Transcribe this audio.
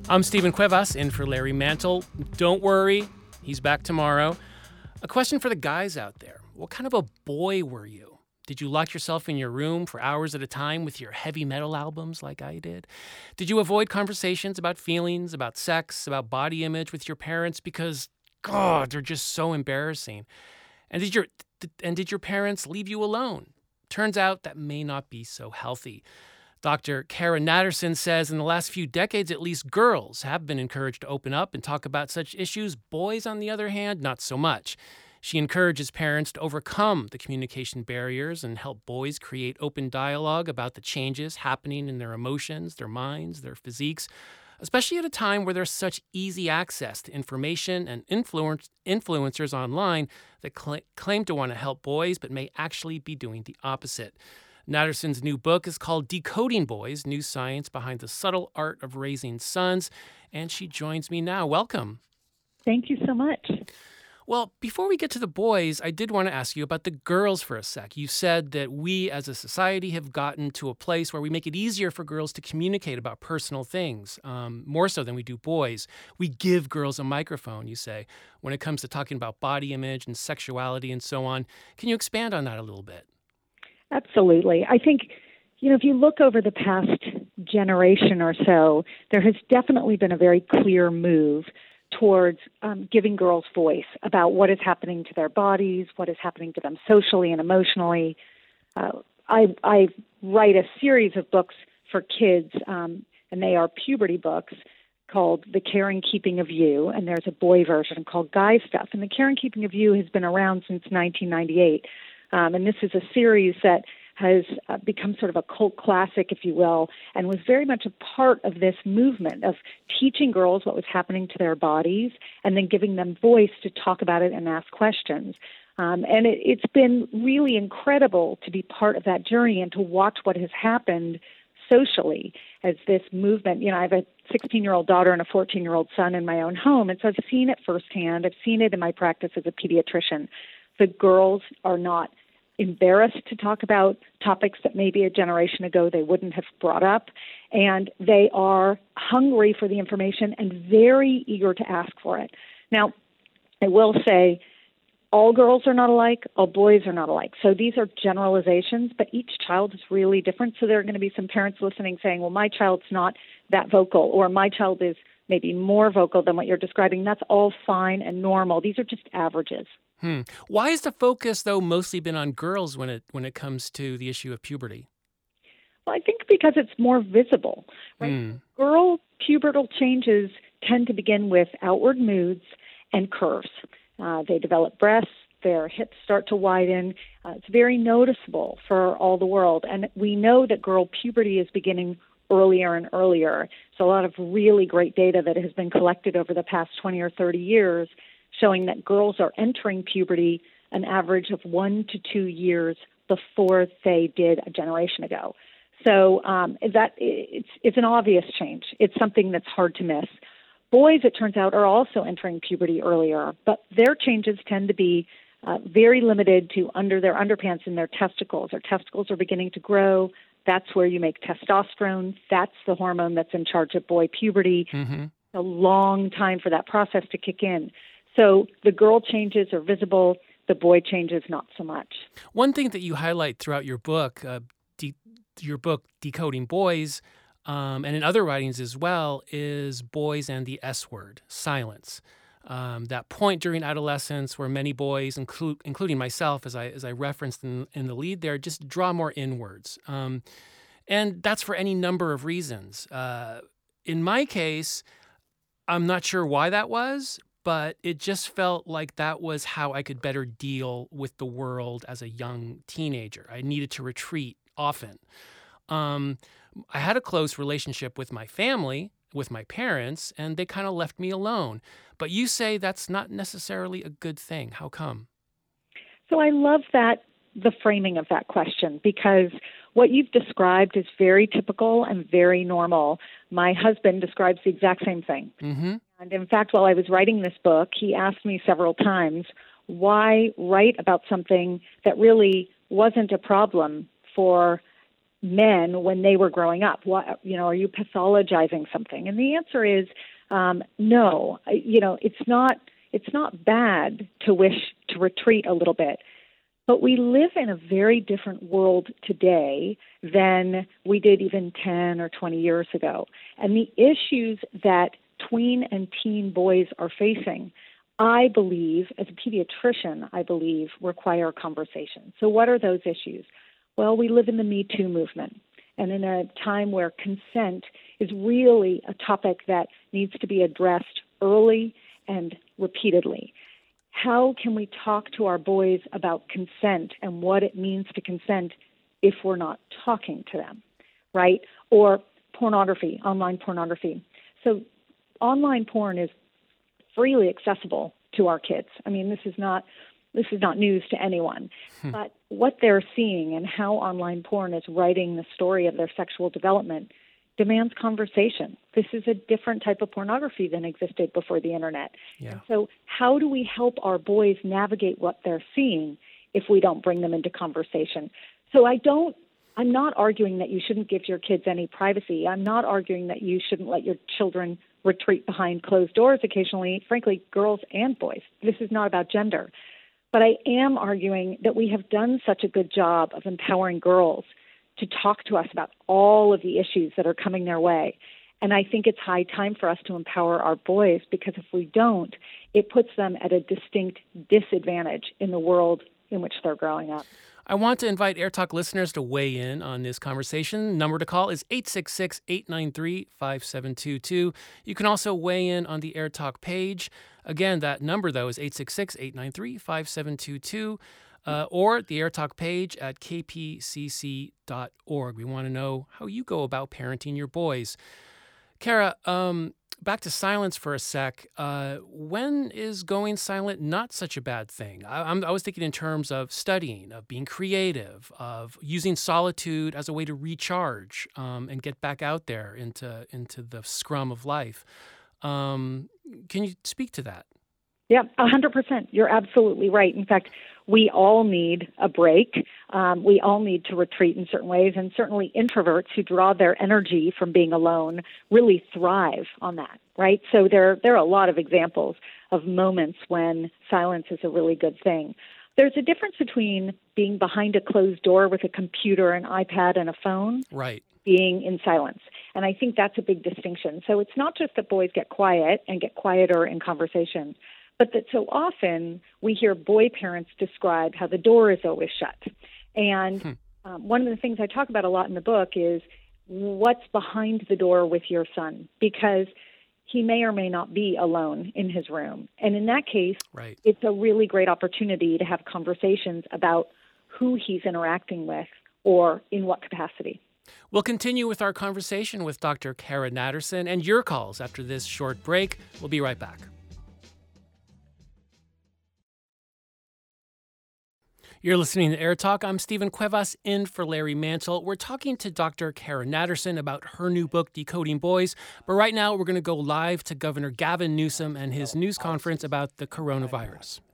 I'm Stephen Cuevas, in for Larry Mantle. Don't worry, he's back tomorrow. A question for the guys out there. What kind of a boy were you? Did you lock yourself in your room for hours at a time with your heavy metal albums like I did? Did you avoid conversations about feelings, about sex, about body image with your parents because, God, they're just so embarrassing? And did your parents leave you alone? Turns out that may not be so healthy. Dr. Kara Natterson says in the last few decades, at least, girls have been encouraged to open up and talk about such issues. Boys, on the other hand, not so much. She encourages parents to overcome the communication barriers and help boys create open dialogue about the changes happening in their emotions, their minds, their physiques, especially at a time where there's such easy access to information and influencers online that claim to want to help boys but may actually be doing the opposite. Natterson's new book is called Decoding Boys, New Science Behind the Subtle Art of Raising Sons, and she joins me now. Welcome. Thank you so much. Well, before we get to the boys, I did want to ask you about the girls for a sec. You said that we as a society have gotten to a place where we make it easier for girls to communicate about personal things, more so than we do boys. We give girls a microphone, you say, when it comes to talking about body image and sexuality and so on. Can you expand on that a little bit? Absolutely. I think, if you look over the past generation or so, there has definitely been a very clear move towards giving girls voice about what is happening to their bodies, what is happening to them socially and emotionally. I write a series of books for kids, and they are puberty books called The Care and Keeping of You, and there's a boy version called Guy Stuff. And The Care and Keeping of You has been around since 1998. And this is a series that has become sort of a cult classic, if you will, and was very much a part of this movement of teaching girls what was happening to their bodies and then giving them voice to talk about it and ask questions. And it's been really incredible to be part of that journey and to watch what has happened socially as this movement. I have a 16-year-old daughter and a 14-year-old son in my own home, and so I've seen it firsthand. I've seen it in my practice as a pediatrician. The girls are not embarrassed to talk about topics that maybe a generation ago they wouldn't have brought up, and they are hungry for the information and very eager to ask for it. Now, I will say all girls are not alike, all boys are not alike. So these are generalizations, but each child is really different. So there are going to be some parents listening saying, well, my child's not that vocal, or my child is maybe more vocal than what you're describing. That's all fine and normal. These are just averages. Why has the focus, though, mostly been on girls when it comes to the issue of puberty? Well, I think because it's more visible, right? Girl pubertal changes tend to begin with outward moods and curves. They develop breasts, their hips start to widen. It's very noticeable for all the world. And we know that girl puberty is beginning earlier and earlier. So a lot of really great data that has been collected over the past 20 or 30 years showing that girls are entering puberty an average of 1 to 2 years before they did a generation ago. So that it's an obvious change. It's something that's hard to miss. Boys, it turns out, are also entering puberty earlier, but their changes tend to be very limited to under their underpants and their testicles. Their testicles are beginning to grow. That's where you make testosterone. That's the hormone that's in charge of boy puberty. A long time for that process to kick in. So the girl changes are visible, the boy changes not so much. One thing that you highlight throughout your book, Decoding Boys, and in other writings as well, is boys and the S word, silence. That point during adolescence where many boys, including myself, as I referenced in the lead there, just draw more inwards. And that's for any number of reasons. In my case, I'm not sure why that was, but it just felt like that was how I could better deal with the world as a young teenager. I needed to retreat often. I had a close relationship with my family, with my parents, and they kind of left me alone. But you say that's not necessarily a good thing. How come? So I love the framing of that question, because what you've described is very typical and very normal. My husband describes the exact same thing. And in fact, while I was writing this book, he asked me several times, why write about something that really wasn't a problem for men when they were growing up? What, are you pathologizing something? And the answer is no. It's not bad to wish to retreat a little bit. But we live in a very different world today than we did even 10 or 20 years ago. And the issues that tween and teen boys are facing, I believe, as a pediatrician, require conversation. So what are those issues? Well, we live in the Me Too movement, and in a time where consent is really a topic that needs to be addressed early and repeatedly. How can we talk to our boys about consent and what it means to consent if we're not talking to them, right? Or pornography, online pornography. So online porn is freely accessible to our kids. I mean, this is not news to anyone. But what they're seeing and how online porn is writing the story of their sexual development demands conversation. This is a different type of pornography than existed before the internet. Yeah. And so how do we help our boys navigate what they're seeing if we don't bring them into conversation? So I'm not arguing that you shouldn't give your kids any privacy. I'm not arguing that you shouldn't let your children retreat behind closed doors occasionally, frankly, girls and boys. This is not about gender. But I am arguing that we have done such a good job of empowering girls to talk to us about all of the issues that are coming their way. And I think it's high time for us to empower our boys, because if we don't, it puts them at a distinct disadvantage in the world in which they're growing up. I want to invite Air Talk listeners to weigh in on this conversation. Number to call is 866-893-5722. You can also weigh in on the Air Talk page. Again, that number, though, is 866-893-5722. Or the Air Talk page at kpcc.org. We want to know how you go about parenting your boys. Kara, back to silence for a sec. When is going silent not such a bad thing? I was thinking in terms of studying, of being creative, of using solitude as a way to recharge and get back out there into the scrum of life. Can you speak to that? Yeah, 100%. You're absolutely right. In fact, we all need a break. We all need to retreat in certain ways, and certainly introverts who draw their energy from being alone really thrive on that, right? So there are a lot of examples of moments when silence is a really good thing. There's a difference between being behind a closed door with a computer, an iPad, and a phone, right, being in silence. And I think that's a big distinction. So it's not just that boys get quiet and get quieter in conversation, but that so often we hear boy parents describe how the door is always shut. And one of the things I talk about a lot in the book is what's behind the door with your son, because he may or may not be alone in his room. And in that case, right, it's a really great opportunity to have conversations about who he's interacting with or in what capacity. We'll continue with our conversation with Dr. Kara Natterson and your calls after this short break. We'll be right back. You're listening to Air Talk. I'm Stephen Cuevas, in for Larry Mantle. We're talking to Dr. Kara Natterson about her new book, Decoding Boys. But right now, we're going to go live to Governor Gavin Newsom and his news conference about the coronavirus.